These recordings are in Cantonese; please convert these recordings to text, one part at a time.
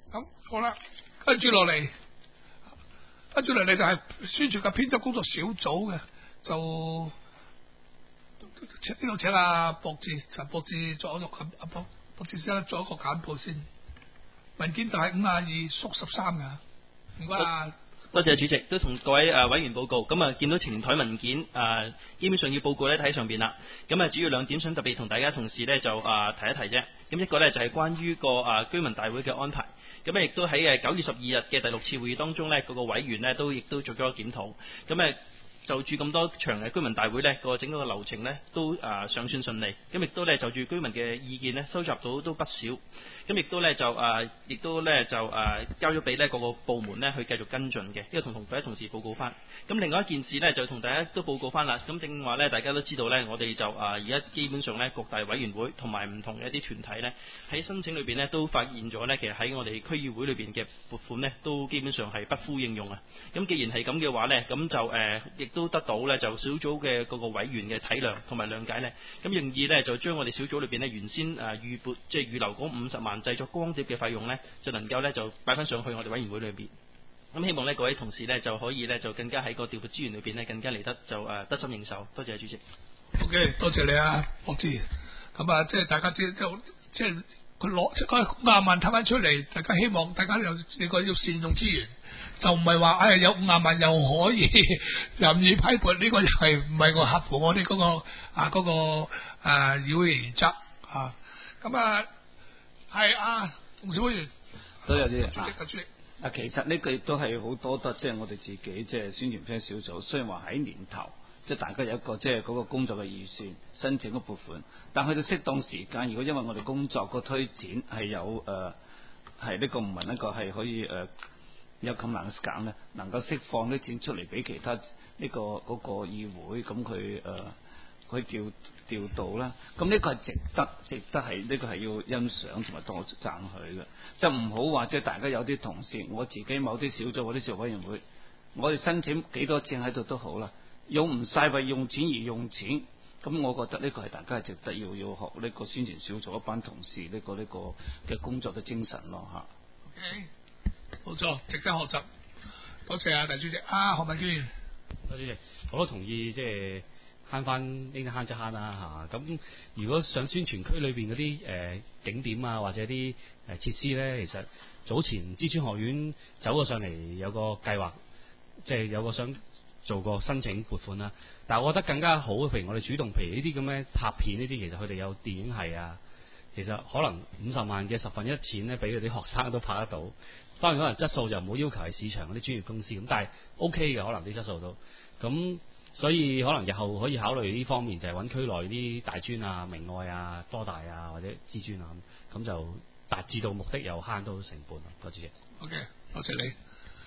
咁好啦，跟住落嚟就係宣傳嘅編輯工作小組嘅，就呢度請阿陳博志作一個阿博志先生作一個簡報先。文件就係52/13㗎，唔該啊。 多謝主席，都同各位委員報告。咁啊，見到前台文件基本上要報告咧睇上邊啦。咁啊，主要兩點想特別同大家同事咧就提一提啫。咁一個咧就係關於個居民大會嘅安排。咁亦都喺9月12日嘅第6次會議當中咧，各個委員咧亦都做咗個檢討。咁就住咁多場嘅居民大會呢個整個流程呢都尚算順利，咁亦都呢就住居民嘅意見呢收集到都不少，咁亦都呢就交咗俾呢各個部門呢去繼續跟進嘅，呢個同各位同事報告翻。咁另外一件事呢，就同大家都報告翻啦。咁正話呢，大家都知道呢，我哋就而家基本上呢各大委員會同埋唔同嘅一啲團體呢，喺申請裏邊呢都發現咗呢，其實喺我哋區議會裏邊嘅撥款呢，都基本上係不敷應用啊。咁既然係咁嘅話呢，咁就亦都得到呢就小組嘅各個委員嘅體諒同埋諒解呢，咁願意呢就將我哋小組裏邊呢原先預留嗰50萬製作光碟嘅費用呢，就能夠呢就擺翻上去我哋委員會裏邊。咁希望呢各位同事呢就可以呢就更加喺個調撥資源裏邊呢更加嚟得就得心應手。多謝主席。 OK， 多謝你啊，博志。咁啊，即係大家即係佢攞即係50萬攤翻出嚟，大家希望大家有呢個要善用資源，就唔係話有50萬又可以任意批撥，呢個又係唔係我合乎我哋嗰個議會原則啊？咁啊係啊，洪小委員。 多謝主席。 主席。 其實呢個亦都係好多得，即係我哋自己即係宣傳片小組，雖然話喺年頭。即係大家有一個即係嗰個工作嘅預算申請個撥款，但去到適當時間，如果因為我哋工作個推展係有係呢個唔係一個係可以有咁難嘅時間咧，能夠釋放啲錢出嚟俾其他呢個嗰個議會，咁佢調度啦，咁呢個係值得係呢個係要欣賞同埋多讚許嘅，就唔好話即係大家有啲同事，我自己某啲小組嗰啲小委員會，我哋申請幾多錢喺度都好啦。用唔晒為用錢而用錢，咁我覺得呢個係大家係值得要學呢個宣傳小組一班同事呢個嘅工作嘅精神咯嚇。 OK， 冇錯，值得學習。多謝啊，大主席何文娟。 多謝主席，我都同意即係慳翻應該慳就慳啦嚇。咁如果想宣傳區裏邊嗰啲景點啊或者啲設施咧，其實早前知專學院走過上嚟有個計劃，即係有個想做個申請撥款啦，但係我覺得更加好，譬如我哋主動，譬如呢啲咁嘅拍片呢啲，其實佢哋有電影系啊，其實可能50萬嘅1/10錢咧，俾佢啲學生都拍得到。當然可能質素就唔好要求係市場嗰啲專業公司咁，但係 OK 嘅，可能啲質素都咁，所以可能日後可以考慮呢方面，就係揾區內啲大專啊、明愛啊、多大啊或者知專啊咁就達至到目的又慳到成本。多謝主席。 OK， 多謝你。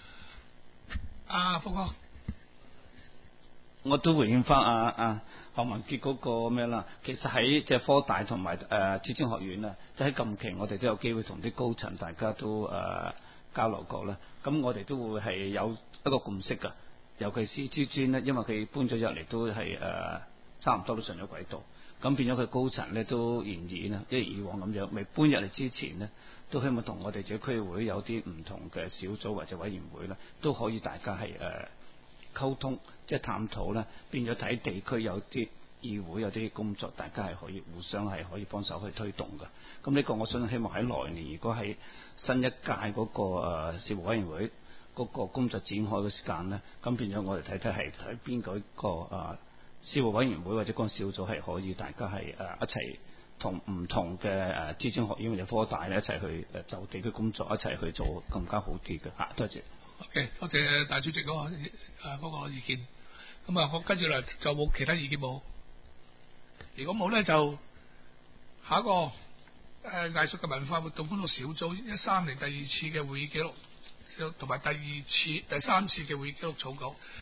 福哥。 我都回應翻何文傑嗰個咩啦，其實喺即係科大同埋知專學院啊，即係喺近期我哋都有機會同啲高層大家都交流過啦。咁我哋都會係有一個共識㗎，尤其是知專咧，因為佢搬咗入嚟都係差唔多都上咗軌道，咁變咗佢高層咧都願意啦，一如以往咁樣未搬入嚟之前呢，都希望同我哋自己區會有啲唔同嘅小組或者委員會咧，都可以大家係溝通，即係探討咧，變咗睇地區有啲議會有啲工作，大家係可以互相係可以幫手去推動嘅。咁呢個我想希望喺來年，如果喺新一屆嗰個事務委員會嗰個工作展開嘅時間咧，咁變咗我哋睇係睇邊個事務委員會或者個小組係可以大家係一齊同唔同嘅知專學院或者科大咧一齊去就地區工作一齊去做更加好啲嘅嚇。多謝。 OK， 多謝大主席嗰個意見。咁啊，我跟住嚟就冇其他意見冇。如果冇咧，就下一個藝術嘅文化活動工作小組13年第2次嘅會議記錄，同埋第3次嘅會議記錄草稿。